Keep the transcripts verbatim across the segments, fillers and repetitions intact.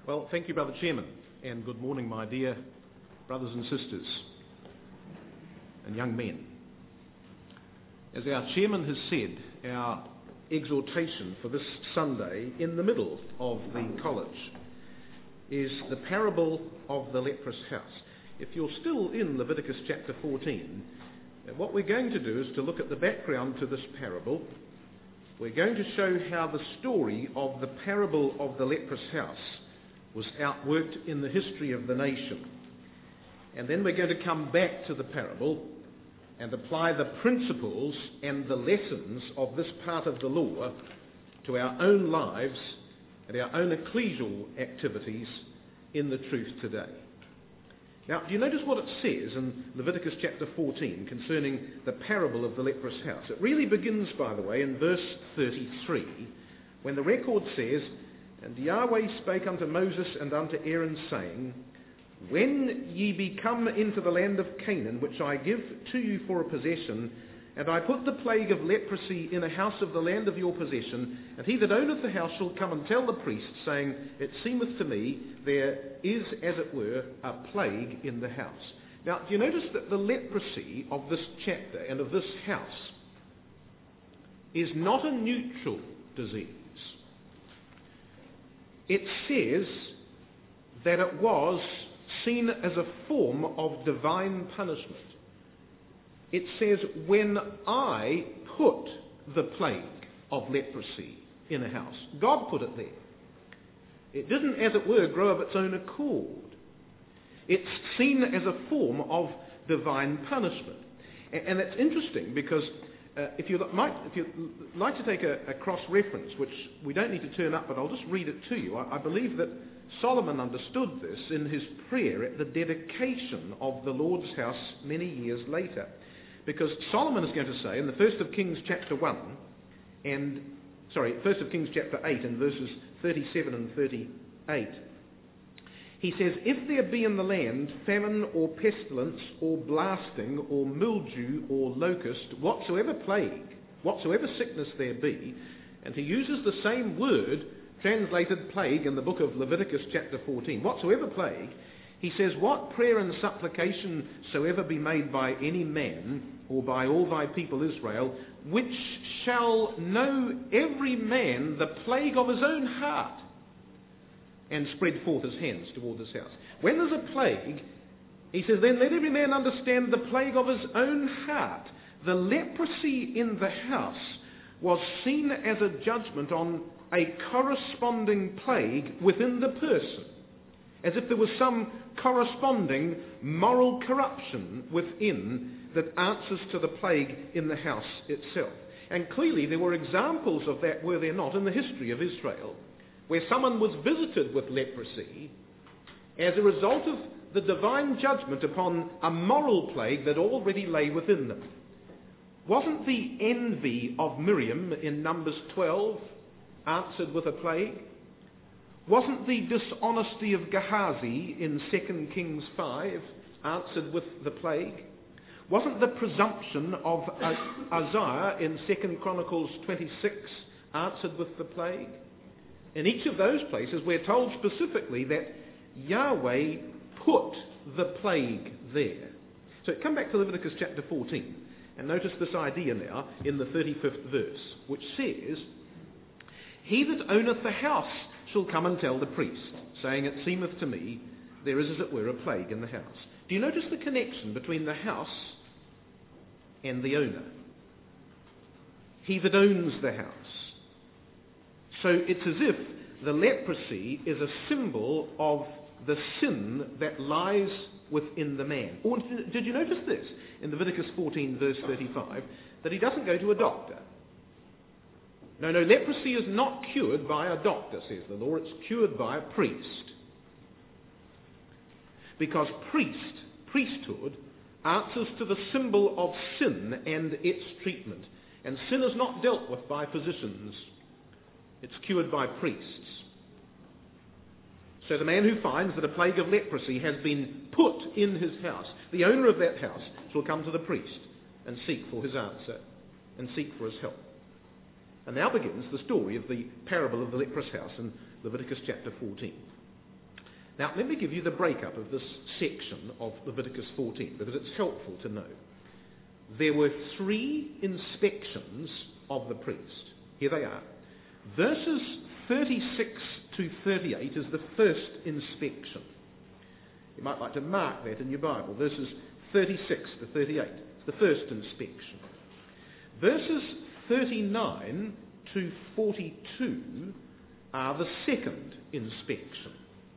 Well, thank you, Brother Chairman, and good morning, my dear brothers and sisters and young men. As our Chairman has said, our exhortation for this Sunday in the middle of the college is the parable of the leprous house. If you're still in Leviticus chapter fourteen, what we're going to do is to look at the background to this parable. We're going to show how the story of the parable of the leprous house was outworked in the history of the nation. And then we're going to come back to the parable and apply the principles and the lessons of this part of the law to our own lives and our own ecclesial activities in the truth today. Now, do you notice what it says in Leviticus chapter fourteen concerning the parable of the leprous house? It really begins, by the way, in verse thirty-three, when the record says, "And Yahweh spake unto Moses and unto Aaron, saying, When ye be come into the land of Canaan, which I give to you for a possession, and I put the plague of leprosy in a house of the land of your possession, and he that owneth the house shall come and tell the priest, saying, It seemeth to me there is, as it were, a plague in the house." Now, do you notice that the leprosy of this chapter and of this house is not a neutral disease? It says that it was seen as a form of divine punishment. It says, when I put the plague of leprosy in a house, God put it there. It didn't, as it were, grow of its own accord. It's seen as a form of divine punishment. And, and that's interesting because uh, if you might, if you like to take a, a cross-reference, which we don't need to turn up, but I'll just read it to you. I, I believe that Solomon understood this in his prayer at the dedication of the Lord's house many years later. Because Solomon is going to say in the First of Kings chapter one, and sorry, First of Kings chapter eight and verses thirty-seven and thirty-eight, he says, "If there be in the land famine or pestilence or blasting or mildew or locust, whatsoever plague, whatsoever sickness there be," and he uses the same word translated plague in the book of Leviticus chapter fourteen, "whatsoever plague," he says, "what prayer and supplication soever be made by any man, or by all thy people Israel, which shall know every man the plague of his own heart, and spread forth his hands toward his house." When there's a plague, he says, then let every man understand the plague of his own heart. The leprosy in the house was seen as a judgment on a corresponding plague within the person, as if there was some corresponding moral corruption within that answers to the plague in the house itself. And clearly there were examples of that, were there not, in the history of Israel, where someone was visited with leprosy as a result of the divine judgment upon a moral plague that already lay within them. Wasn't the envy of Miriam in Numbers twelve answered with a plague? Wasn't the dishonesty of Gehazi in Second Kings five answered with the plague? Wasn't the presumption of Uzziah in Second Chronicles twenty-six answered with the plague? In each of those places we're told specifically that Yahweh put the plague there. So come back to Leviticus chapter fourteen and notice this idea now in the thirty-fifth verse, which says, "He that owneth the house shall come and tell the priest, saying, It seemeth to me there is as it were a plague in the house." Do you notice the connection between the house and the owner? He that owns the house. So it's as if the leprosy is a symbol of the sin that lies within the man. Or did you notice this in Leviticus fourteen verse thirty-five, that he doesn't go to a doctor? No, no, leprosy is not cured by a doctor, says the law. It's cured by a priest. Because priest, priesthood, answers to the symbol of sin and its treatment. And sin is not dealt with by physicians. It's cured by priests. So the man who finds that a plague of leprosy has been put in his house, the owner of that house shall come to the priest and seek for his answer and seek for his help. And now begins the story of the parable of the leprous house in Leviticus chapter fourteen. Now, let me give you the breakup of this section of Leviticus fourteen, because it's helpful to know. There were three inspections of the priest. Here they are. Verses thirty-six to thirty-eight is the first inspection. You might like to mark that in your Bible. Verses thirty-six to thirty-eight. It's the first inspection. Verses thirty-nine to forty-two are the second inspection.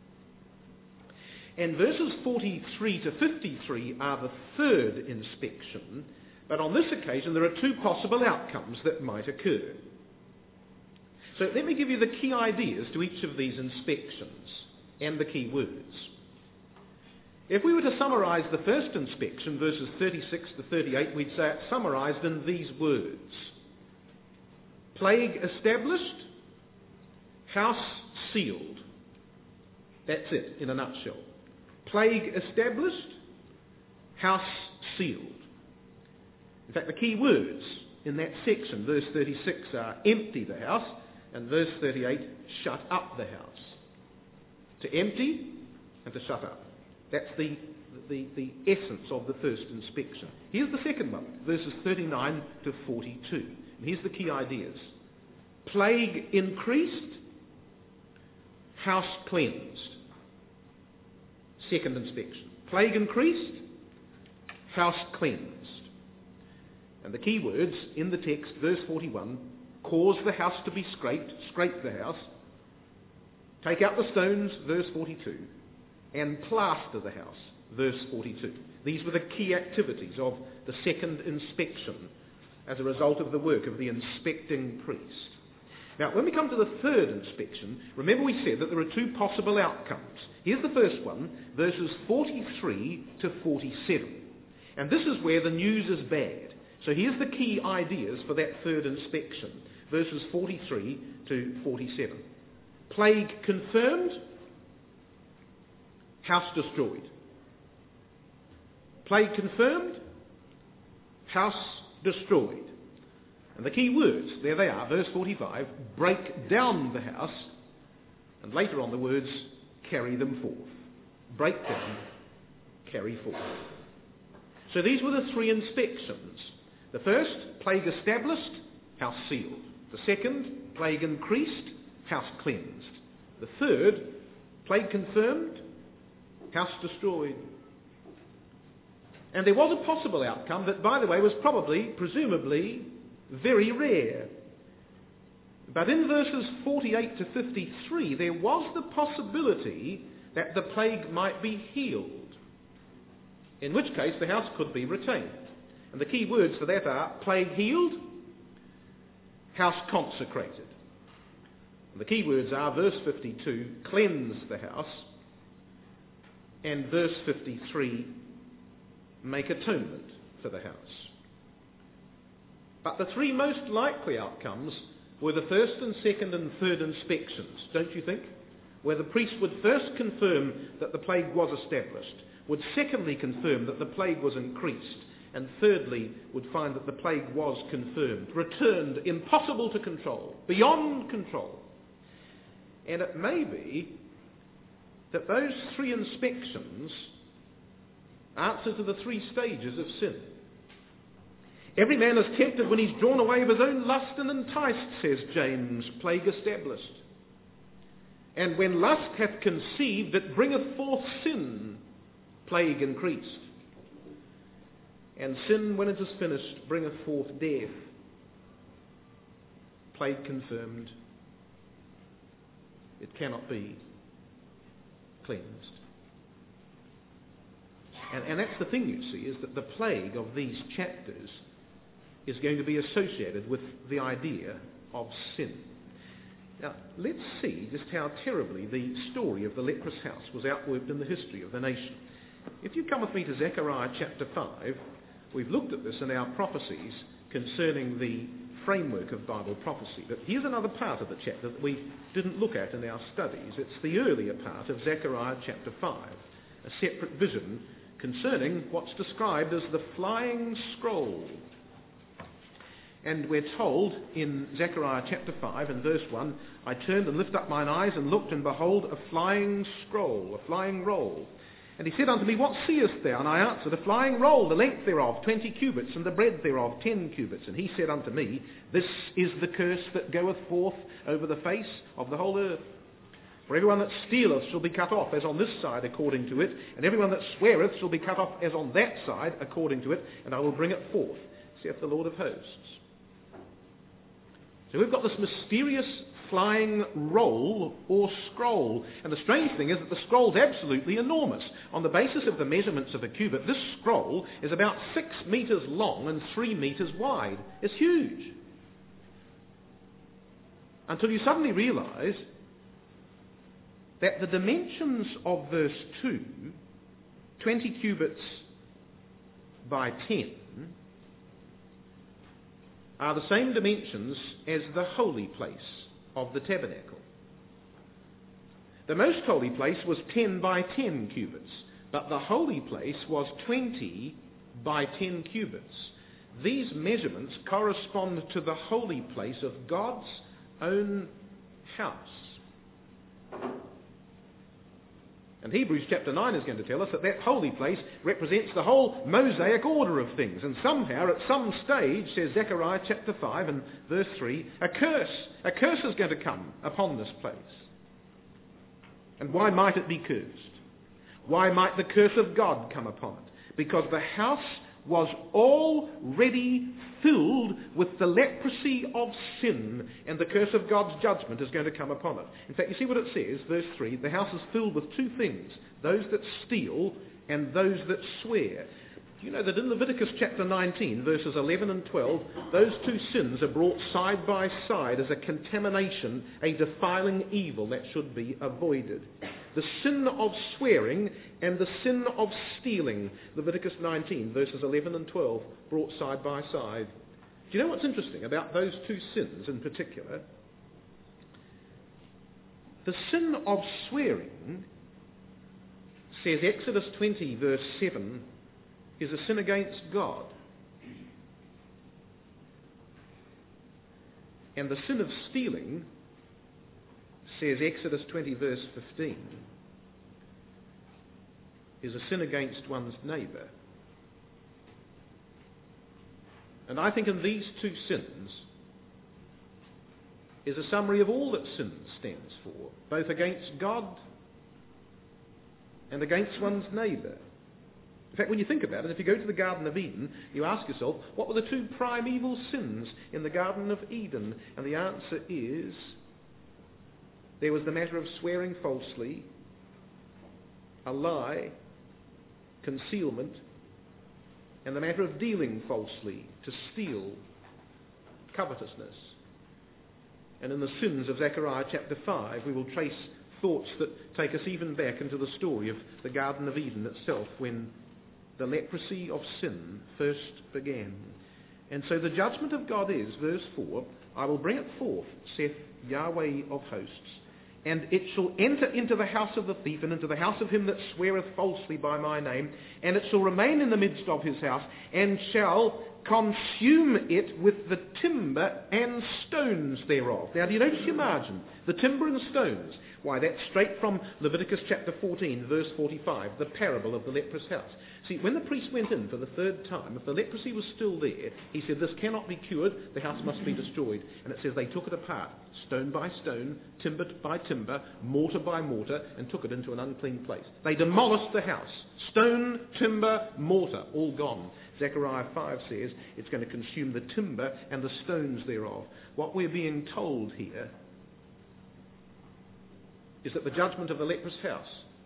And verses forty-three to fifty-three are the third inspection. But on this occasion, there are two possible outcomes that might occur. So let me give you the key ideas to each of these inspections and the key words. If we were to summarise the first inspection, verses thirty-six to thirty-eight, we'd say it's summarised in these words. Plague established, house sealed. That's it in a nutshell. Plague established, house sealed. In fact, the key words in that section, verse thirty-six, are empty the house, and verse thirty-eight, shut up the house. To empty and to shut up. That's the, the, the essence of the first inspection. Here's the second one, verses thirty-nine to forty-two. And here's the key ideas. Plague increased, house cleansed. Second inspection. Plague increased, house cleansed. And the key words in the text, verse forty-one, cause the house to be scraped, scrape the house, take out the stones, verse forty-two, and plaster the house, verse forty-two. These were the key activities of the second inspection as a result of the work of the inspecting priest. Now, when we come to the third inspection, remember we said that there are two possible outcomes. Here's the first one, verses forty-three to forty-seven. And this is where the news is bad. So here's the key ideas for that third inspection, verses forty-three to forty-seven. Plague confirmed, house destroyed. Plague confirmed, house destroyed. And the key words, there they are, verse forty-five, break down the house, and later on the words, carry them forth. Break down, carry forth. So these were the three inspections. The first, plague established, house sealed. The second, plague increased, house cleansed. The third, plague confirmed, house destroyed. And there was a possible outcome that, by the way, was probably, presumably, very rare. But in verses forty-eight to fifty-three, there was the possibility that the plague might be healed, in which case the house could be retained. And the key words for that are plague healed, house consecrated. And the key words are verse fifty-two, cleanse the house, and verse fifty-three, make atonement for the house. But the three most likely outcomes were the first and second and third inspections, don't you think? Where the priest would first confirm that the plague was established, would secondly confirm that the plague was increased, and thirdly would find that the plague was confirmed, returned, impossible to control, beyond control. And it may be that those three inspections answer to the three stages of sin. Every man is tempted when he's drawn away of his own lust and enticed, says James, plague established. And when lust hath conceived, it bringeth forth sin, plague increased. And sin, when it is finished, bringeth forth death, plague confirmed. It cannot be cleansed. And, and that's the thing, you see, is that the plague of these chapters is going to be associated with the idea of sin. Now, let's see just how terribly the story of the leprous house was outworked in the history of the nation. If you come with me to Zechariah chapter five, we've looked at this in our prophecies concerning the framework of Bible prophecy. But here's another part of the chapter that we didn't look at in our studies. It's the earlier part of Zechariah chapter five, a separate vision concerning what's described as the flying scroll. And we're told in Zechariah chapter five and verse one, I turned and lifted up mine eyes and looked, and behold, a flying scroll, a flying roll. And he said unto me, What seest thou? And I answered, A flying roll, the length thereof twenty cubits, and the breadth thereof ten cubits. And he said unto me, This is the curse that goeth forth over the face of the whole earth. For everyone that stealeth shall be cut off, as on this side according to it, and everyone that sweareth shall be cut off, as on that side according to it, and I will bring it forth, saith the Lord of hosts. So we've got this mysterious flying roll or scroll. And the strange thing is that the scroll's absolutely enormous. On the basis of the measurements of a cubit, this scroll is about six metres long and three metres wide. It's huge. Until you suddenly realise that the dimensions of verse two, twenty cubits by ten, are the same dimensions as the holy place of the tabernacle. The most holy place was ten by ten cubits, but the holy place was twenty by ten cubits. These measurements correspond to the holy place of God's own house. And Hebrews chapter nine is going to tell us that that holy place represents the whole Mosaic order of things. And somehow, at some stage, says Zechariah chapter five and verse three, a curse, a curse is going to come upon this place. And why might it be cursed? Why might the curse of God come upon it? Because the house was already filled with the leprosy of sin, and the curse of God's judgment is going to come upon it. In fact, you see what it says, verse three, the house is filled with two things, those that steal and those that swear. Do you know that in Leviticus chapter nineteen, verses eleven and twelve, those two sins are brought side by side as a contamination, a defiling evil that should be avoided. The sin of swearing and the sin of stealing, Leviticus nineteen, verses eleven and twelve, brought side by side. Do you know what's interesting about those two sins in particular? The sin of swearing, says Exodus twenty, verse seven, is a sin against God. And the sin of stealing, says Exodus twenty, verse fifteen, is a sin against one's neighbour. And I think in these two sins is a summary of all that sin stands for, both against God and against one's neighbour. In fact, when you think about it, if you go to the Garden of Eden, you ask yourself, what were the two primeval sins in the Garden of Eden? And the answer is, there was the matter of swearing falsely, a lie, concealment, and the matter of dealing falsely, to steal, covetousness. And in the sins of Zechariah chapter five, we will trace thoughts that take us even back into the story of the Garden of Eden itself, when the leprosy of sin first began. And so the judgment of God is, verse four, I will bring it forth, saith Yahweh of hosts, and it shall enter into the house of the thief, and into the house of him that sweareth falsely by my name, and it shall remain in the midst of his house, and shall consume it with the timber and stones thereof. Now, do you notice your margin? The timber and stones. Why, that's straight from Leviticus chapter fourteen, verse forty-five, the parable of the leprous house. See, when the priest went in for the third time, if the leprosy was still there, he said, this cannot be cured, the house must be destroyed. And it says they took it apart, stone by stone, timber by timber, mortar by mortar, and took it into an unclean place. They demolished the house. Stone, timber, mortar, all gone. Zechariah five says it's going to consume the timber and the stones thereof. What we're being told here is that the judgment of the leprous house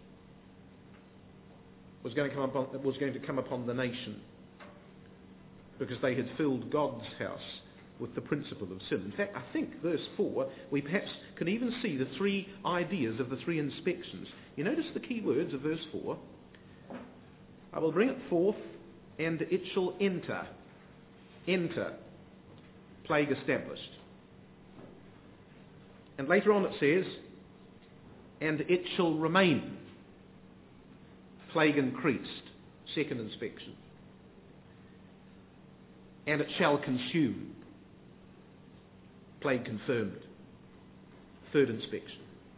was going to come upon, was going to come upon the nation, because they had filled God's house with the principle of sin. In fact, I think verse four, we perhaps can even see the three ideas of the three inspections. You notice the key words of verse four. I will bring it forth, and it shall enter. Enter. Plague established. And later on it says, and it shall remain. Plague increased. Second inspection. And it shall consume. plague confirmed. Third inspection.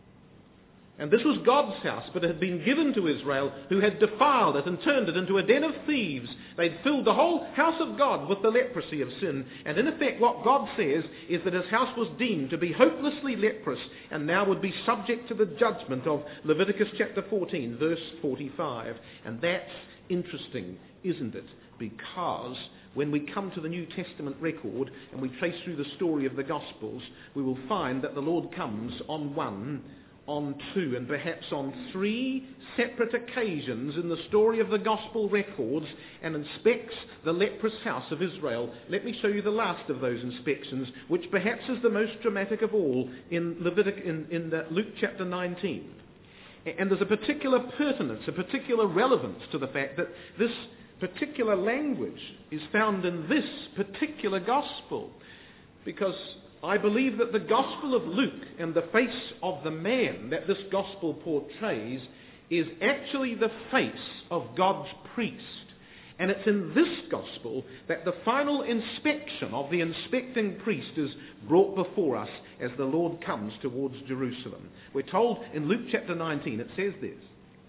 And this was God's house, but it had been given to Israel, who had defiled it and turned it into a den of thieves. They'd filled the whole house of God with the leprosy of sin. And in effect, what God says is that his house was deemed to be hopelessly leprous and now would be subject to the judgment of Leviticus chapter fourteen, verse forty-five. And that's interesting, isn't it? Because when we come to the New Testament record and we trace through the story of the Gospels, we will find that the Lord comes on one, on two, and perhaps on three separate occasions in the story of the Gospel records and inspects the leprous house of Israel. Let me show you the last of those inspections, which perhaps is the most dramatic of all, in Leviticus, in, in the Luke chapter nineteen. And there's a particular pertinence, a particular relevance to the fact that this particular language is found in this particular Gospel, because I believe that the Gospel of Luke and the face of the man that this Gospel portrays is actually the face of God's priest. And it's in this Gospel that the final inspection of the inspecting priest is brought before us as the Lord comes towards Jerusalem. We're told in Luke chapter nineteen, it says this,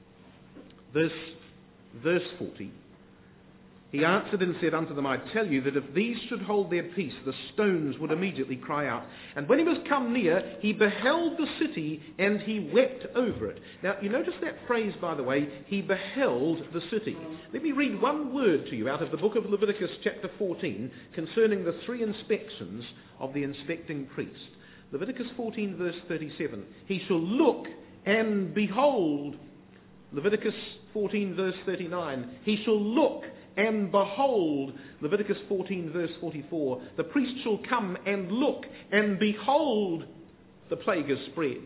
verse, verse forty, he answered and said unto them, I tell you that if these should hold their peace, the stones would immediately cry out. And when he was come near, he beheld the city, and he wept over it. Now, you notice that phrase, by the way, he beheld the city. Let me read one word to you out of the book of Leviticus chapter fourteen concerning the three inspections of the inspecting priest. Leviticus fourteen verse thirty-seven. He shall look and behold. Leviticus fourteen verse thirty-nine. He shall look and behold. Leviticus fourteen verse forty-four. The priest shall come and look and behold, the plague is spread.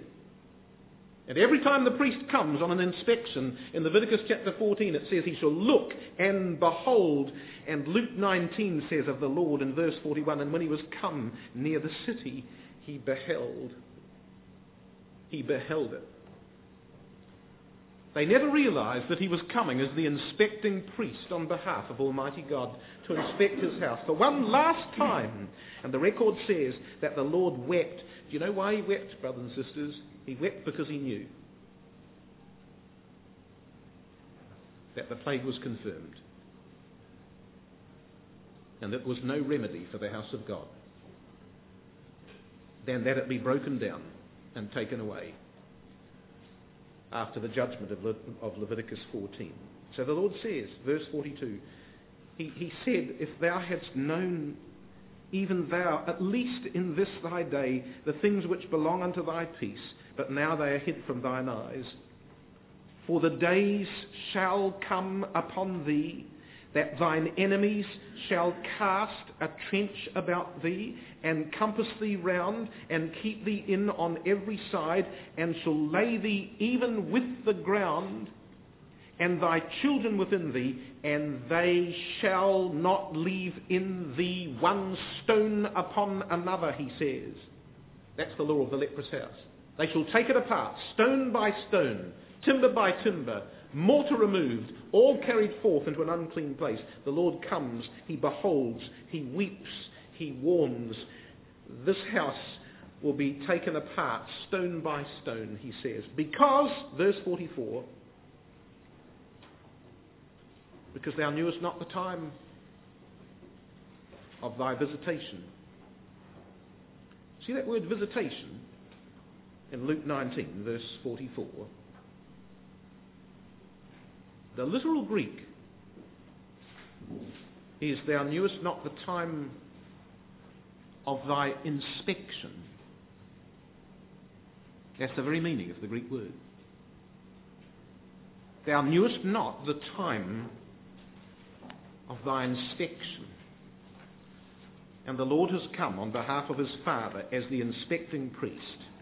And every time the priest comes on an inspection in Leviticus chapter fourteen, it says he shall look and behold. And Luke nineteen says of the Lord in verse forty-one, and when he was come near the city, he beheld. He beheld it. They never realized that he was coming as the inspecting priest on behalf of Almighty God to inspect his house for one last time. And the record says that the Lord wept. Do you know why he wept, brothers and sisters? He wept because he knew that the plague was confirmed and that there was no remedy for the house of God than that it be broken down and taken away after the judgment of, Le- of Leviticus fourteen. So the Lord says, verse forty-two, he, he said, if thou hadst known, even thou, at least in this thy day, the things which belong unto thy peace, but now they are hid from thine eyes. For the days shall come upon thee, that thine enemies shall cast a trench about thee, and compass thee round, and keep thee in on every side, and shall lay thee even with the ground, and thy children within thee, and they shall not leave in thee one stone upon another, he says. That's the law of the leprous house. They shall take it apart, stone by stone, timber by timber, mortar removed, all carried forth into an unclean place. The Lord comes, he beholds, he weeps, he warns. This house will be taken apart, stone by stone, he says. Because, verse forty-four, because thou knewest not the time of thy visitation. See that word visitation in Luke nineteen, verse forty-four? The literal Greek is, thou knewest not the time of thy inspection. That's the very meaning of the Greek word. Thou knewest not the time of thy inspection. And the Lord has come on behalf of his Father as the inspecting priest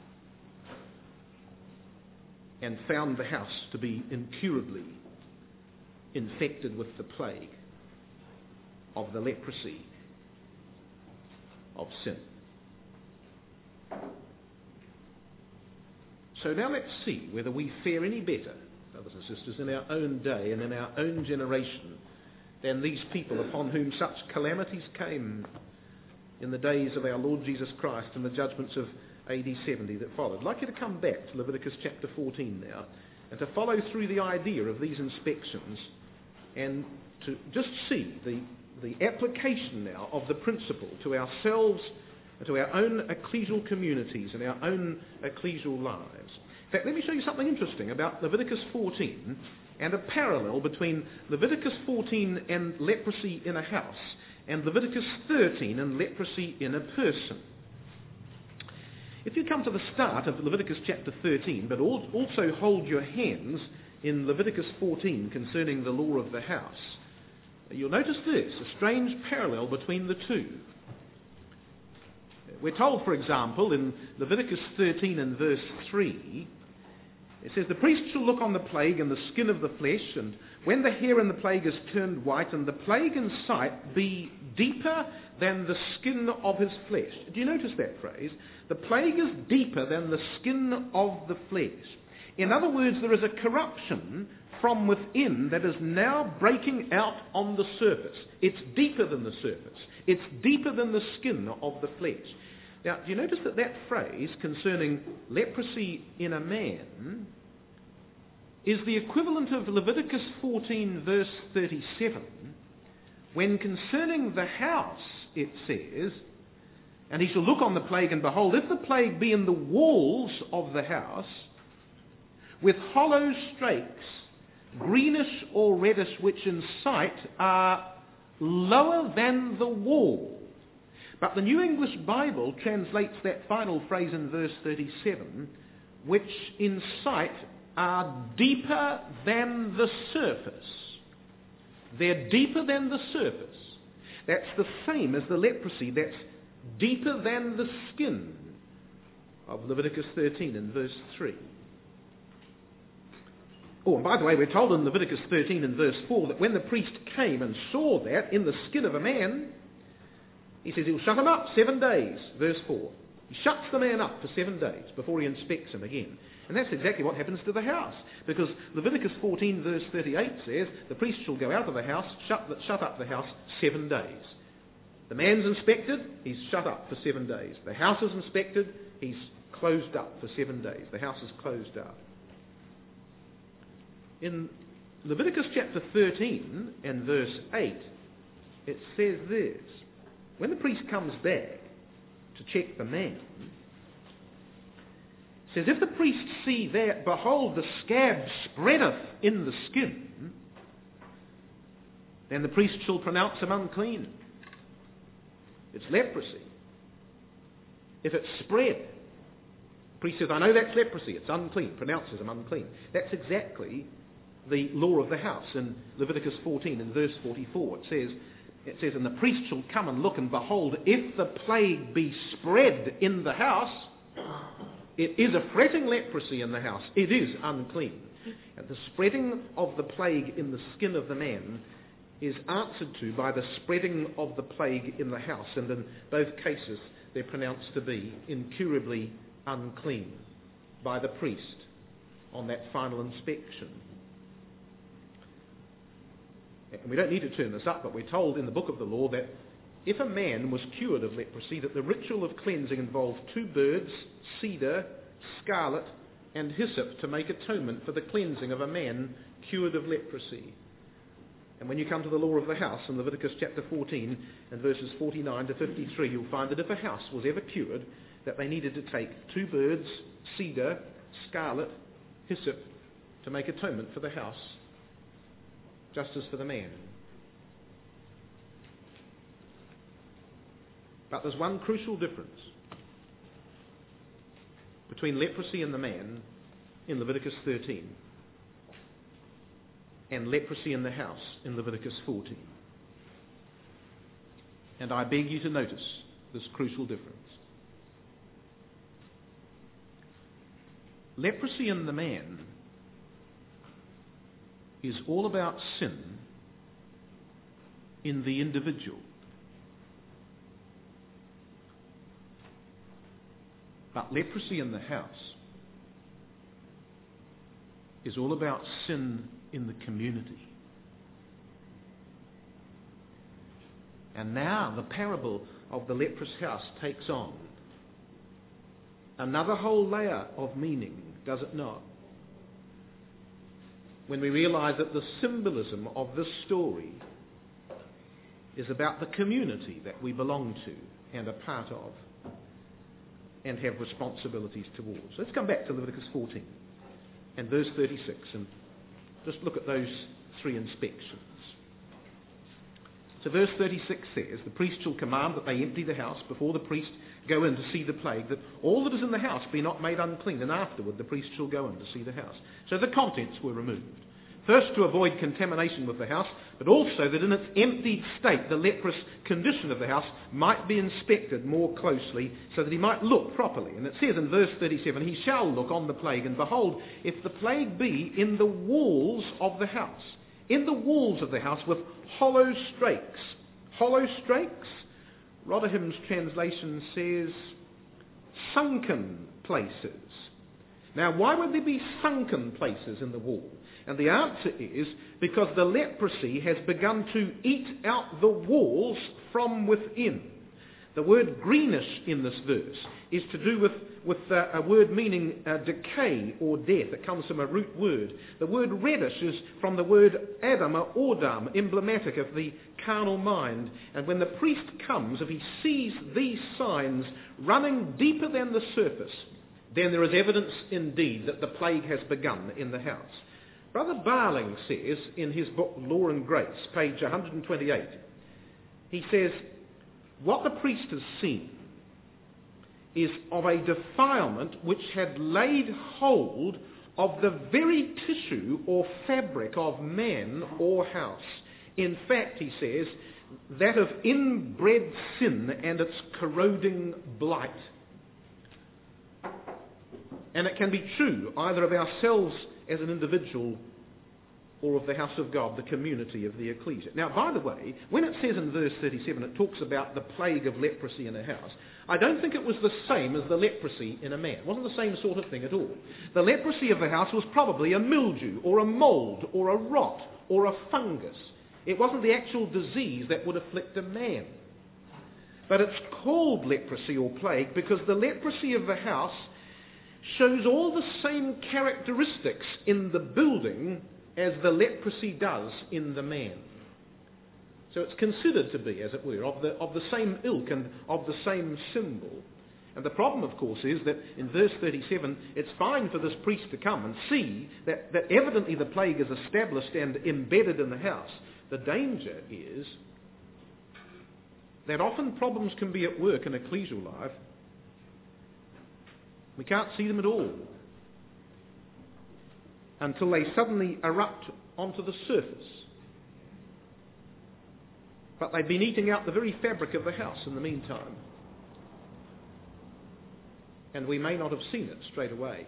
and found the house to be incurably infected with the plague of the leprosy of sin. So now let's see whether we fare any better, brothers and sisters, in our own day and in our own generation than these people upon whom such calamities came. in the days of our Lord Jesus Christ and the judgments of A D seventy that followed. I'd like you to come back to Leviticus chapter fourteen now and to follow through the idea of these inspections and to just see the, the application now of the principle to ourselves and to our own ecclesial communities and our own ecclesial lives. In fact, let me show you something interesting about Leviticus fourteen and a parallel between Leviticus fourteen and leprosy in a house and Leviticus thirteen and leprosy in a person. If you come to the start of Leviticus chapter thirteen, but also hold your hands in Leviticus fourteen concerning the law of the house, you'll notice this, a strange parallel between the two. We're told, for example, in Leviticus thirteen and verse three, it says, "The priest shall look on the plague in the skin of the flesh, and when the hair in the plague is turned white, and the plague in sight be deeper than the skin of his flesh." Do you notice that phrase? The plague is deeper than the skin of the flesh. In other words, there is a corruption from within that is now breaking out on the surface. It's deeper than the surface. It's deeper than the skin of the flesh. Now, do you notice that that phrase concerning leprosy in a man is the equivalent of Leviticus fourteen verse thirty-seven, when concerning the house it says, "And he shall look on the plague, and behold, if the plague be in the walls of the house, with hollow strakes, greenish or reddish, which in sight are lower than the wall." But the New English Bible translates that final phrase in verse thirty-seven, "which in sight are deeper than the surface." They're deeper than the surface. That's the same as the leprosy. That's deeper than the skin of Leviticus thirteen and verse three. Oh, and by the way, we're told in Leviticus thirteen and verse four that when the priest came and saw that in the skin of a man, he says he'll shut him up seven days, verse four. He shuts the man up for seven days before he inspects him again. And that's exactly what happens to the house. Because Leviticus fourteen verse thirty-eight says, the priest shall go out of the house, shut, the, shut up the house seven days. The man's inspected, he's shut up for seven days. The house is inspected, he's closed up for seven days. The house is closed up. In Leviticus chapter thirteen and verse eight, it says this: when the priest comes back to check the man, it says, "If the priest see that, behold, the scab spreadeth in the skin, then the priest shall pronounce him unclean." It's leprosy. If it's spread, the priest says, "I know that's leprosy, it's unclean," pronounces him unclean. That's exactly the law of the house in Leviticus fourteen and verse forty-four. It says, it says, "And the priest shall come and look, and behold, if the plague be spread in the house, it is a fretting leprosy in the house, it is unclean." And the spreading of the plague in the skin of the man is answered to by the spreading of the plague in the house. And in both cases, they're pronounced to be incurably unclean by the priest on that final inspection. And we don't need to turn this up, but we're told in the book of the law that if a man was cured of leprosy, that the ritual of cleansing involved two birds, cedar, scarlet, and hyssop to make atonement for the cleansing of a man cured of leprosy. And when you come to the law of the house in Leviticus chapter fourteen and verses forty-nine to fifty-three, you'll find that if a house was ever cured, that they needed to take two birds, cedar, scarlet, hyssop, to make atonement for the house, just as for the man. But there's one crucial difference between leprosy in the man in Leviticus thirteen and leprosy in the house in Leviticus fourteen. And I beg you to notice this crucial difference. Leprosy in the man is all about sin in the individual. But leprosy in the house is all about sin in the community. And now the parable of the leprous house takes on another whole layer of meaning, does it not? When we realize that the symbolism of this story is about the community that we belong to and are part of and have responsibilities towards. Let's come back to Leviticus fourteen and verse thirty-six and just look at those three inspections. So verse thirty-six says, the priest shall command that they empty the house before the priest go in to see the plague, that all that is in the house be not made unclean, and afterward the priest shall go in to see the house. So the contents were removed. First, to avoid contamination with the house, but also that in its emptied state, the leprous condition of the house might be inspected more closely so that he might look properly. And it says in verse thirty-seven, he shall look on the plague, and behold, if the plague be in the walls of the house, in the walls of the house with hollow strakes. Hollow strakes? Rotherham's translation says sunken places. Now, why would there be sunken places in the wall? And the answer is because the leprosy has begun to eat out the walls from within. The word greenish in this verse is to do with, with uh, a word meaning uh, decay or death. It comes from a root word. The word reddish is from the word Adam or Ordam, emblematic of the carnal mind. And when the priest comes, if he sees these signs running deeper than the surface, then there is evidence indeed that the plague has begun in the house. Brother Barling says in his book Law and Grace, page one hundred twenty-eight, he says, what the priest has seen is of a defilement which had laid hold of the very tissue or fabric of man or house. In fact, he says, that of inbred sin and its corroding blight. And it can be true either of ourselves as an individual or of the house of God, the community of the ecclesia. Now, by the way, when it says in verse thirty-seven, it talks about the plague of leprosy in a house, I don't think it was the same as the leprosy in a man. It wasn't the same sort of thing at all. The leprosy of the house was probably a mildew or a mold or a rot or a fungus. It wasn't the actual disease that would afflict a man. But it's called leprosy or plague because the leprosy of the house shows all the same characteristics in the building as the leprosy does in the man. So it's considered to be, as it were, of the, of the same ilk and of the same symbol. And the problem, of course, is that in verse thirty-seven, it's fine for this priest to come and see that, that evidently the plague is established and embedded in the house. The danger is that often problems can be at work in ecclesial life. We can't see them at all until they suddenly erupt onto the surface. But they've been eating out the very fabric of the house in the meantime. And we may not have seen it straight away.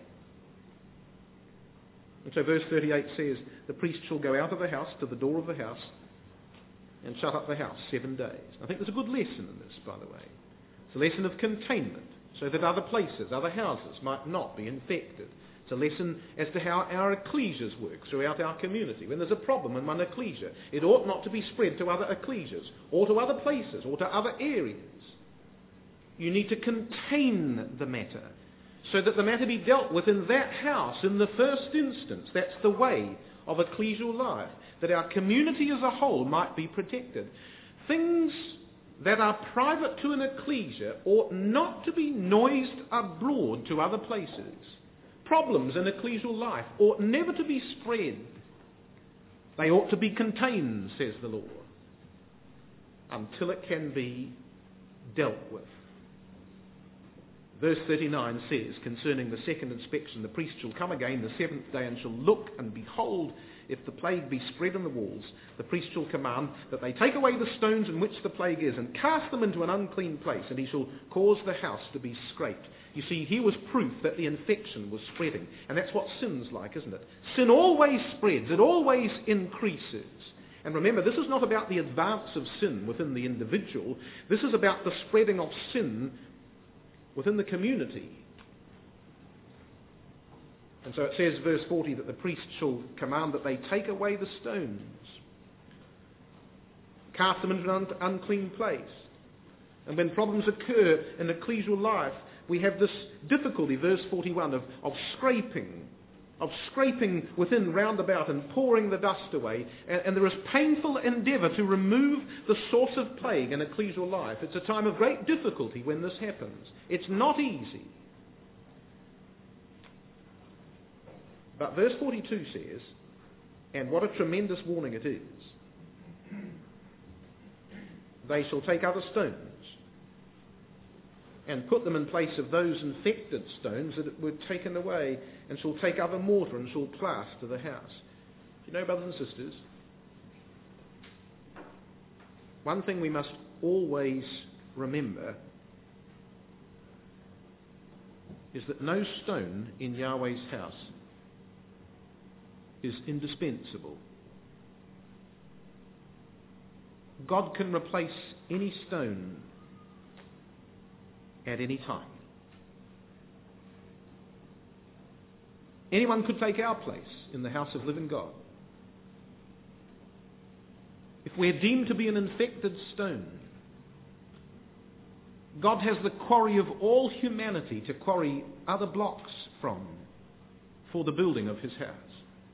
And so verse thirty-eight says, the priest shall go out of the house to the door of the house and shut up the house seven days. I think there's a good lesson in this, by the way. It's a lesson of containment, so that other places, other houses might not be infected. It's a lesson as to how our ecclesias work throughout our community. When there's a problem in one ecclesia, it ought not to be spread to other ecclesias, or to other places, or to other areas. You need to contain the matter, so that the matter be dealt with in that house in the first instance. That's the way of ecclesial life, that our community as a whole might be protected. Things that are private to an ecclesia ought not to be noised abroad to other places. Problems in ecclesial life ought never to be spread. They ought to be contained, says the law, until it can be dealt with. Verse thirty-nine says, concerning the second inspection, the priest shall come again the seventh day and shall look, and behold, if the plague be spread in the walls, the priest shall command that they take away the stones in which the plague is and cast them into an unclean place, and he shall cause the house to be scraped. You see, here was proof that the infection was spreading. And that's what sin's like, isn't it? Sin always spreads. It always increases. And remember, this is not about the advance of sin within the individual. This is about the spreading of sin within the community. And so it says, verse forty, that the priest shall command that they take away the stones. cast them into an un- unclean place. And when problems occur in ecclesial life, we have this difficulty, verse forty-one, of, of scraping, of scraping within round about and pouring the dust away. And, and there is painful endeavour to remove the source of plague in ecclesial life. It's a time of great difficulty when this happens. It's not easy. But verse forty-two says, and what a tremendous warning it is, they shall take other stones and put them in place of those infected stones that were taken away, and shall take other mortar and shall plaster the house. You know, brothers and sisters, one thing we must always remember is that no stone in Yahweh's house is indispensable. God can replace any stone at any time. Anyone could take our place in the house of living God. If we're deemed to be an infected stone, God has the quarry of all humanity to quarry other blocks from for the building of his house.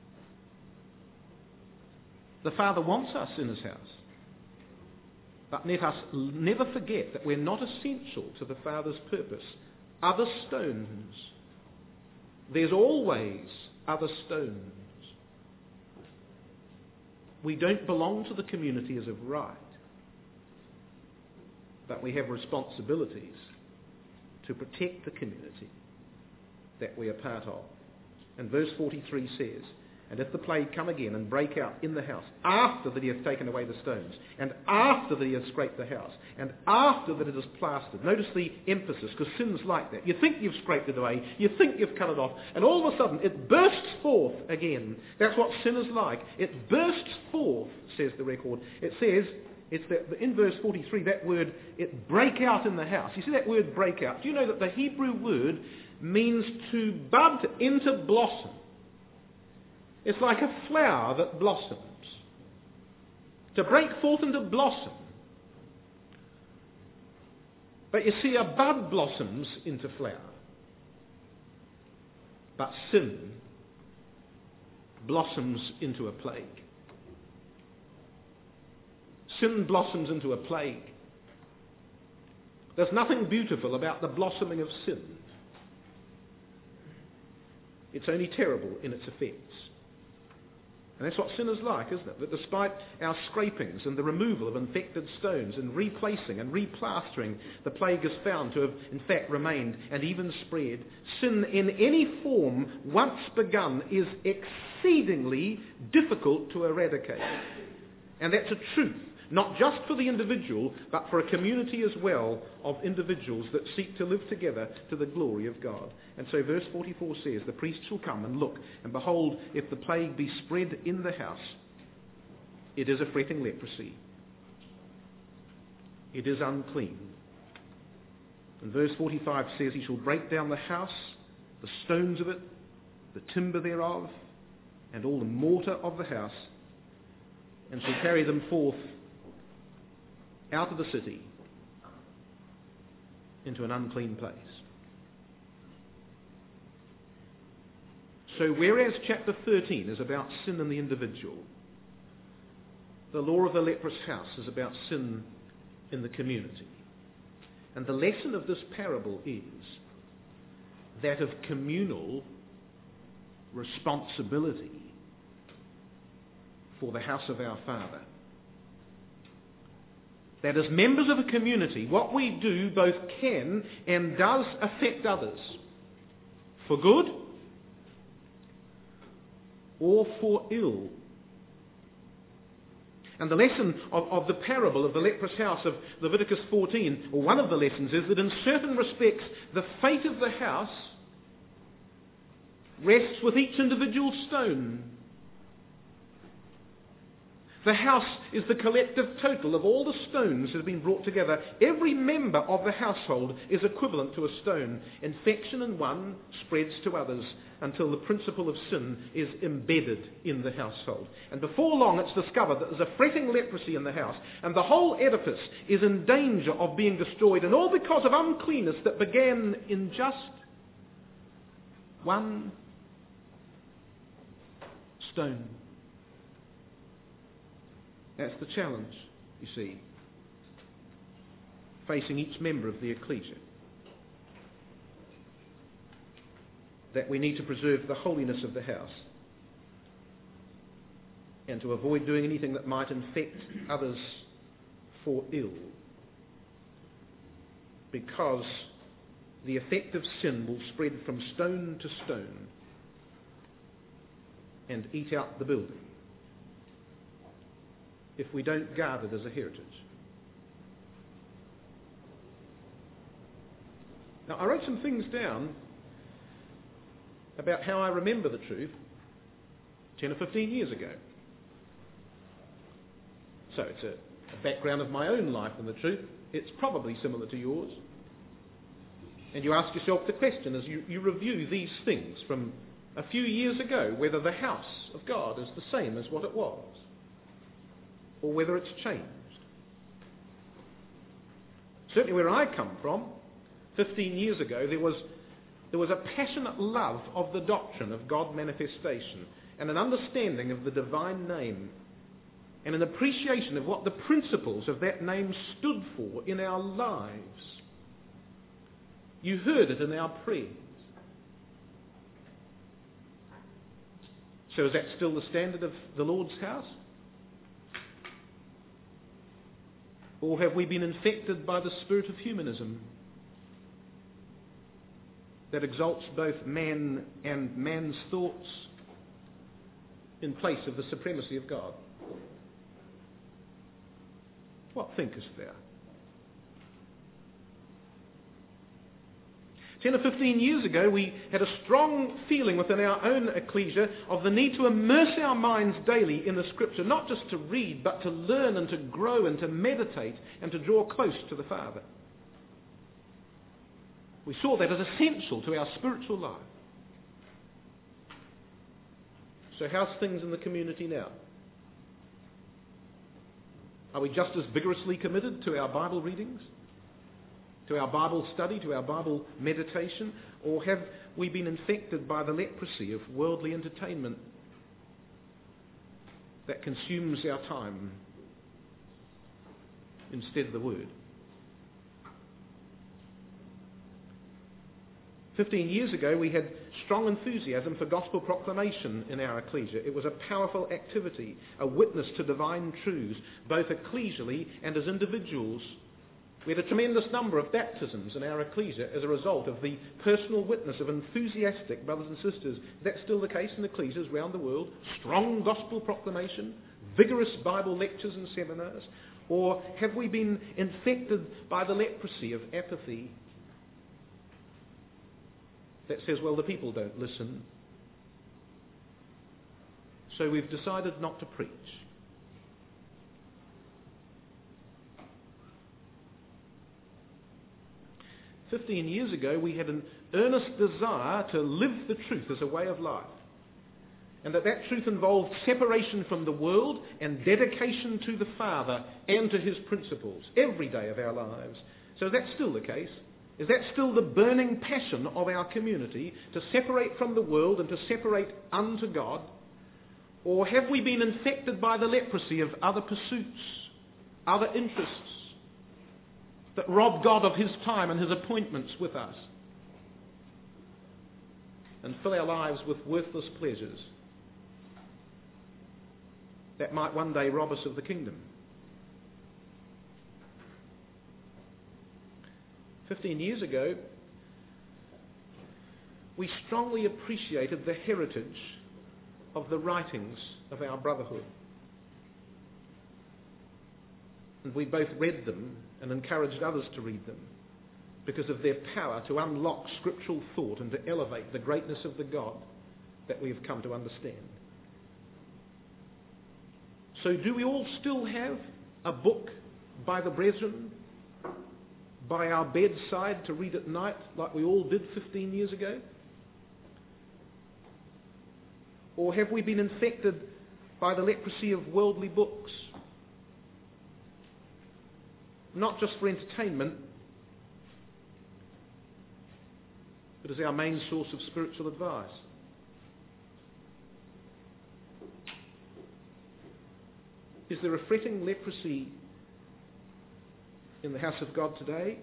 The Father wants us in his house. But let us never forget that we're not essential to the Father's purpose. Other stones. There's always other stones. We don't belong to the community as of right. But we have responsibilities to protect the community that we are part of. And verse forty-three says, and if the plague come again and break out in the house, after that he hath taken away the stones, and after that he hath scraped the house, and after that it is plastered. Notice the emphasis, because sin's like that. You think you've scraped it away, you think you've cut it off, and all of a sudden it bursts forth again. That's what sin is like. It bursts forth, says the record. It says, it's that in verse forty-three, that word, it break out in the house. You see that word break out? Do you know that the Hebrew word means to bud into blossom? It's like a flower that blossoms. To break forth into blossom. But you see, a bud blossoms into flower. But sin blossoms into a plague. Sin blossoms into a plague. There's nothing beautiful about the blossoming of sin. It's only terrible in its effects. And that's what sin is like, isn't it? That despite our scrapings and the removal of infected stones and replacing and replastering, the plague is found to have in fact remained and even spread. Sin in any form, once begun, is exceedingly difficult to eradicate. And that's a truth, not just for the individual, but for a community as well of individuals that seek to live together to the glory of God. And so verse forty-four says, the priest shall come and look, and behold, if the plague be spread in the house, it is a fretting leprosy. It is unclean. And verse forty-five says, he shall break down the house, the stones of it, the timber thereof, and all the mortar of the house, and shall carry them forth out of the city into an unclean place. So whereas chapter thirteen is about sin in the individual, the law of the leprous house is about sin in the community. And the lesson of this parable is that of communal responsibility for the house of our Father. That as members of a community, what we do both can and does affect others, for good or for ill. And the lesson of, of the parable of the leprous house of Leviticus fourteen, or one of the lessons, is that in certain respects the fate of the house rests with each individual stone. The house is the collective total of all the stones that have been brought together. Every member of the household is equivalent to a stone. Infection in one spreads to others until the principle of sin is embedded in the household. And before long it's discovered that there's a fretting leprosy in the house, and the whole edifice is in danger of being destroyed, and all because of uncleanness that began in just one stone. That's the challenge, you see, facing each member of the ecclesia. That we need to preserve the holiness of the house and to avoid doing anything that might infect others for ill, because the effect of sin will spread from stone to stone and eat out the building if we don't guard it as a heritage. Now, I wrote some things down about how I remember the truth ten or fifteen years ago. So it's a, a background of my own life in the truth. It's probably similar to yours. And you ask yourself the question as you, you review these things from a few years ago, whether the house of God is the same as what it was, or whether it's changed. Certainly where I come from, fifteen years ago, there was, there was a passionate love of the doctrine of God manifestation and an understanding of the divine name and an appreciation of what the principles of that name stood for in our lives. You heard it in our prayers. So is that still the standard of the Lord's house? Or have we been infected by the spirit of humanism that exalts both man and man's thoughts in place of the supremacy of God? What thinkest thou? Ten or fifteen years ago, we had a strong feeling within our own ecclesia of the need to immerse our minds daily in the Scripture, not just to read, but to learn and to grow and to meditate and to draw close to the Father. We saw that as essential to our spiritual life. So how's things in the community now? Are we just as vigorously committed to our Bible readings, to our Bible study, to our Bible meditation, or have we been infected by the leprosy of worldly entertainment that consumes our time instead of the Word? Fifteen years ago, we had strong enthusiasm for gospel proclamation in our ecclesia. It was a powerful activity, a witness to divine truths, both ecclesially and as individuals. We had a tremendous number of baptisms in our ecclesia as a result of the personal witness of enthusiastic brothers and sisters. That's still the case in ecclesias around the world. Strong gospel proclamation, vigorous Bible lectures and seminars. Or have we been infected by the leprosy of apathy that says, well, the people don't listen, so we've decided not to preach? Fifteen years ago, we had an earnest desire to live the truth as a way of life, and that that truth involved separation from the world and dedication to the Father and to His principles every day of our lives. So that's still the case. Is that still the burning passion of our community, to separate from the world and to separate unto God? Or have we been infected by the leprosy of other pursuits, other interests that rob God of His time and His appointments with us and fill our lives with worthless pleasures that might one day rob us of the kingdom? Fifteen years ago, we strongly appreciated the heritage of the writings of our brotherhood. And we both read them and encouraged others to read them because of their power to unlock scriptural thought and to elevate the greatness of the God that we have come to understand. So do we all still have a book by the brethren, by our bedside to read at night like we all did fifteen years ago? Or have we been infected by the leprosy of worldly books? Not just for entertainment, but as our main source of spiritual advice. Is there a fretting leprosy in the house of God today?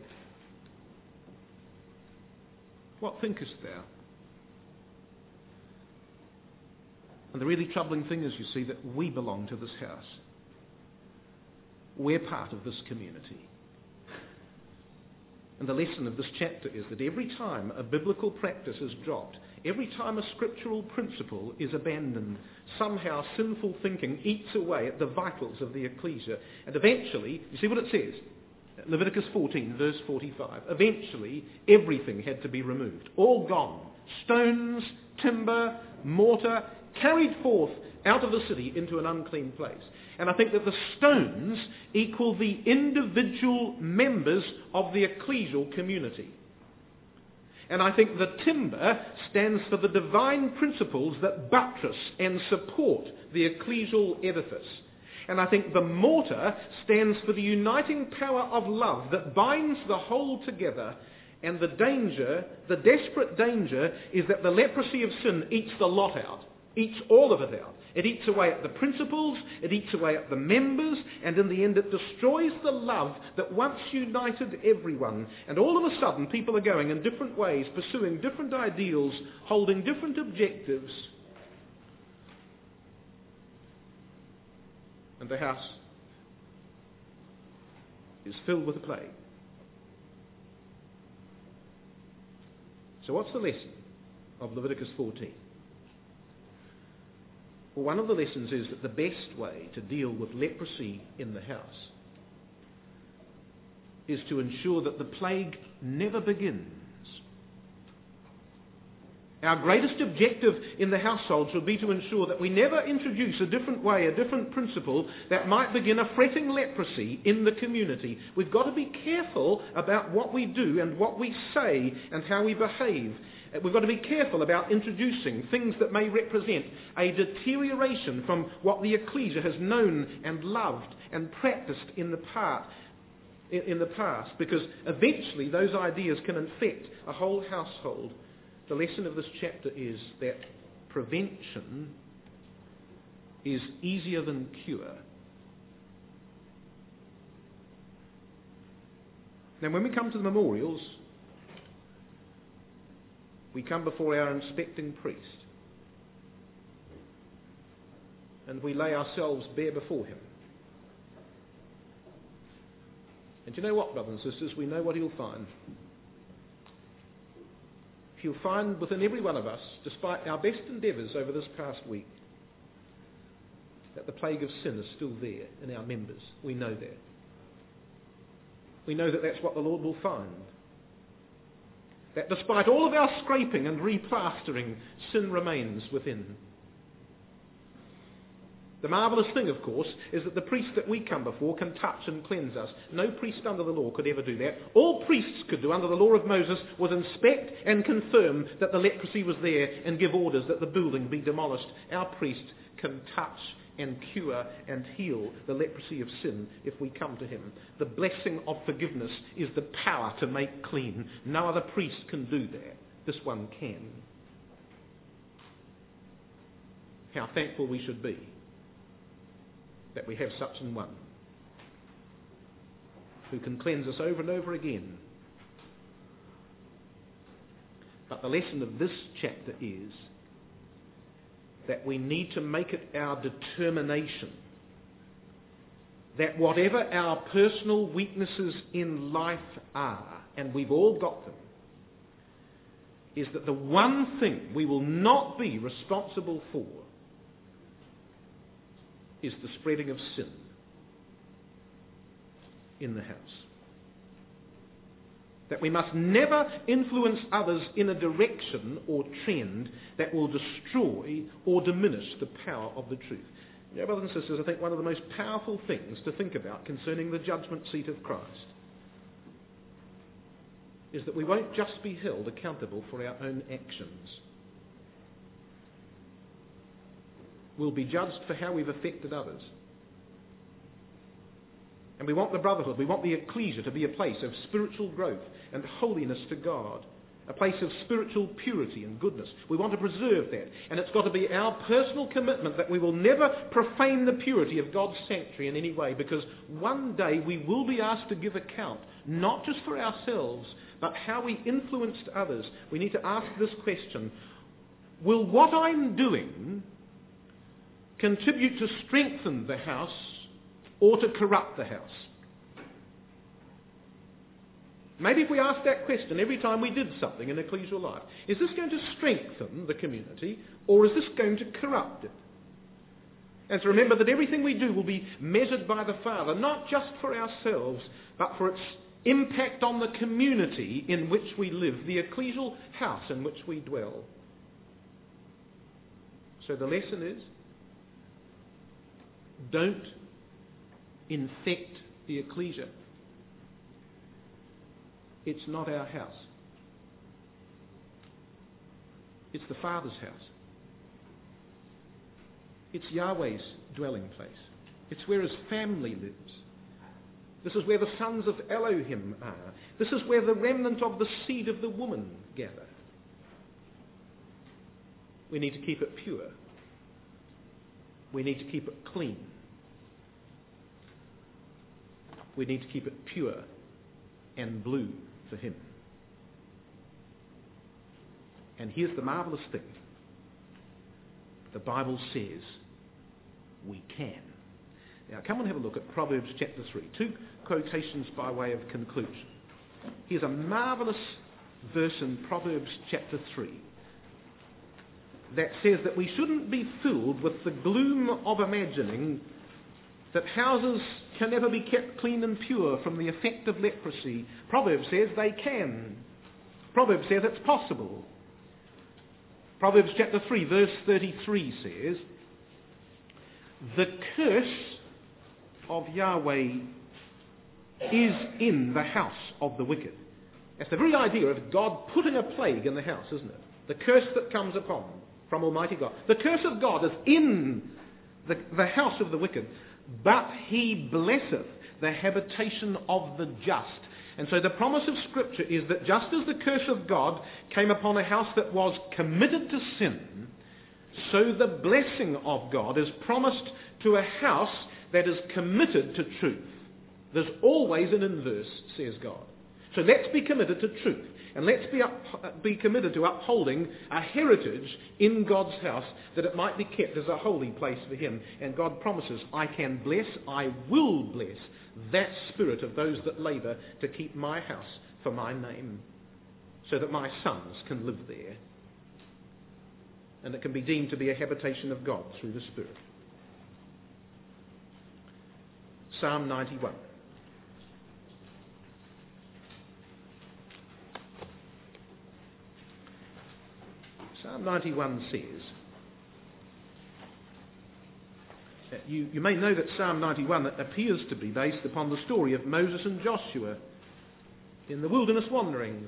What thinkest thou? And the really troubling thing is, you see, that we belong to this house. We're part of this community. And the lesson of this chapter is that every time a biblical practice is dropped, every time a scriptural principle is abandoned, somehow sinful thinking eats away at the vitals of the ecclesia. And eventually, you see what it says? Leviticus fourteen, verse forty-five. Eventually, everything had to be removed. All gone. Stones, timber, mortar, carried forth out of the city into an unclean place. And I think that the stones equal the individual members of the ecclesial community. And I think the timber stands for the divine principles that buttress and support the ecclesial edifice. And I think the mortar stands for the uniting power of love that binds the whole together. And the danger, the desperate danger, is that the leprosy of sin eats the lot out. Eats all of it out. It eats away at the principles, it eats away at the members, and in the end it destroys the love that once united everyone. And all of a sudden people are going in different ways, pursuing different ideals, holding different objectives. And the house is filled with a plague. So what's the lesson of Leviticus fourteen? Well, one of the lessons is that the best way to deal with leprosy in the house is to ensure that the plague never begins. Our greatest objective in the household should be to ensure that we never introduce a different way, a different principle that might begin a fretting leprosy in the community. We've got to be careful about what we do and what we say and how we behave. We've got to be careful about introducing things that may represent a deterioration from what the ecclesia has known and loved and practiced in the past, in the past, because eventually those ideas can infect a whole household. The lesson of this chapter is that prevention is easier than cure. Now, when we come to the memorials, we come before our inspecting priest and we lay ourselves bare before him. And you know what, brothers and sisters? We know what he'll find. He'll find within every one of us, despite our best endeavours over this past week, that the plague of sin is still there in our members. We know that. We know that that's what the Lord will find. That despite all of our scraping and replastering, sin remains within. The marvellous thing, of course, is that the priest that we come before can touch and cleanse us. No priest under the law could ever do that. All priests could do under the law of Moses was inspect and confirm that the leprosy was there and give orders that the building be demolished. Our priest can touch and cure and heal the leprosy of sin if we come to him. The blessing of forgiveness is the power to make clean. No other priest can do that. This one can. How thankful we should be that we have such an one who can cleanse us over and over again. But the lesson of this chapter is that we need to make it our determination that whatever our personal weaknesses in life are, and we've all got them, is that the one thing we will not be responsible for is the spreading of sin in the house. That we must never influence others in a direction or trend that will destroy or diminish the power of the truth. Yeah, brothers and sisters, I think one of the most powerful things to think about concerning the judgment seat of Christ is that we won't just be held accountable for our own actions. We'll be judged for how we've affected others. And we want the brotherhood, we want the ecclesia to be a place of spiritual growth and holiness to God, a place of spiritual purity and goodness. We want to preserve that. And it's got to be our personal commitment that we will never profane the purity of God's sanctuary in any way, because one day we will be asked to give account, not just for ourselves, but how we influenced others. We need to ask this question: will what I'm doing contribute to strengthen the house or to corrupt the house? Maybe if we asked that question every time we did something in ecclesial life, is this going to strengthen the community or is this going to corrupt it? And to remember that everything we do will be measured by the Father, not just for ourselves, but for its impact on the community in which we live, the ecclesial house in which we dwell. So the lesson is, don't infect the ecclesia. It's not our house. It's the Father's house. It's Yahweh's dwelling place. It's where his family lives. This is where the sons of Elohim are. This is where the remnant of the seed of the woman gather. We need to keep it pure. We need to keep it clean. We need to keep it pure and blue for him. And here's the marvellous thing. The Bible says we can. Now come and have a look at Proverbs chapter three. Two quotations by way of conclusion. Here's a marvellous verse in Proverbs chapter three that says that we shouldn't be filled with the gloom of imagining that houses can never be kept clean and pure from the effect of leprosy. Proverbs says they can. Proverbs says it's possible. Proverbs chapter three verse thirty-three says, the curse of Yahweh is in the house of the wicked. That's the very idea of God putting a plague in the house, isn't it? The curse that comes upon from Almighty God. The curse of God is in the, the house of the wicked, but he blesseth the habitation of the just. And so the promise of Scripture is that just as the curse of God came upon a house that was committed to sin, so the blessing of God is promised to a house that is committed to truth. There's always an inverse, says God. So let's be committed to truth. And let's be, up, be committed to upholding a heritage in God's house that it might be kept as a holy place for him. And God promises, I can bless, I will bless that spirit of those that labour to keep my house for my name, so that my sons can live there. And it can be deemed to be a habitation of God through the Spirit. Psalm ninety-one. Psalm ninety-one says, you, you may know that Psalm ninety-one appears to be based upon the story of Moses and Joshua in the wilderness wanderings,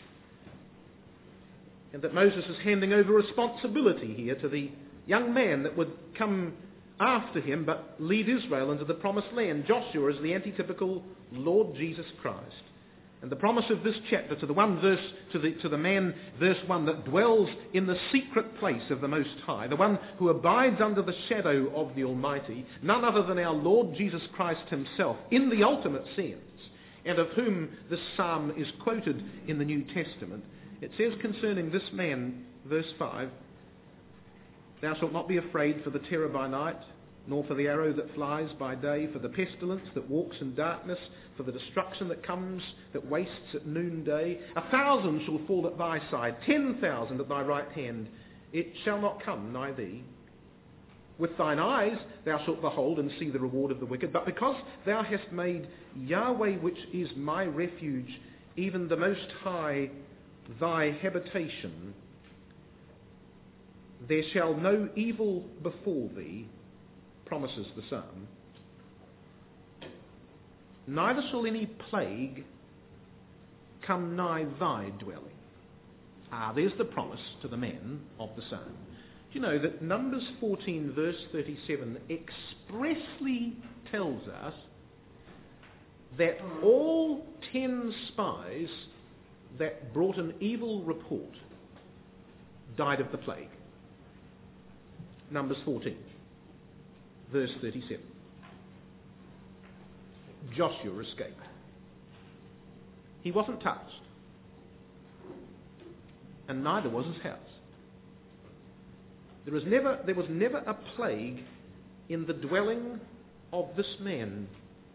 and that Moses is handing over responsibility here to the young man that would come after him but lead Israel into the promised land. Joshua is the antitypical Lord Jesus Christ. And the promise of this chapter to the one verse, to the, to the man, verse one, that dwells in the secret place of the Most High, the one who abides under the shadow of the Almighty, none other than our Lord Jesus Christ himself, in the ultimate sense, and of whom this psalm is quoted in the New Testament. It says concerning this man, verse five, thou shalt not be afraid for the terror by night, nor for the arrow that flies by day, for the pestilence that walks in darkness, for the destruction that comes, that wastes at noonday. A thousand shall fall at thy side, ten thousand at thy right hand. It shall not come nigh thee. With thine eyes thou shalt behold and see the reward of the wicked. But because thou hast made Yahweh, which is my refuge, even the Most High, thy habitation, there shall no evil befall thee, promises the psalm, neither shall any plague come nigh thy dwelling. Ah, there's the promise to the man of the psalm. Do you know that Numbers fourteen verse thirty-seven expressly tells us that all ten spies that brought an evil report died of the plague? Numbers fourteen verse thirty-seven. Joshua escaped. He wasn't touched. And neither was his house. There was never, there was never a plague in the dwelling of this man.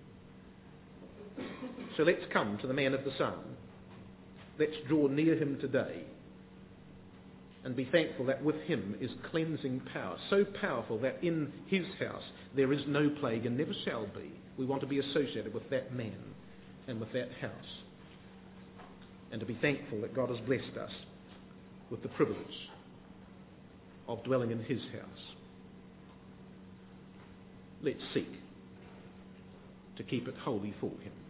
So let's come to the man of the psalm. Let's draw near him today and be thankful that with him is cleansing power, so powerful that in his house there is no plague and never shall be. We want to be associated with that man and with that house, and to be thankful that God has blessed us with the privilege of dwelling in his house. Let's seek to keep it holy for him.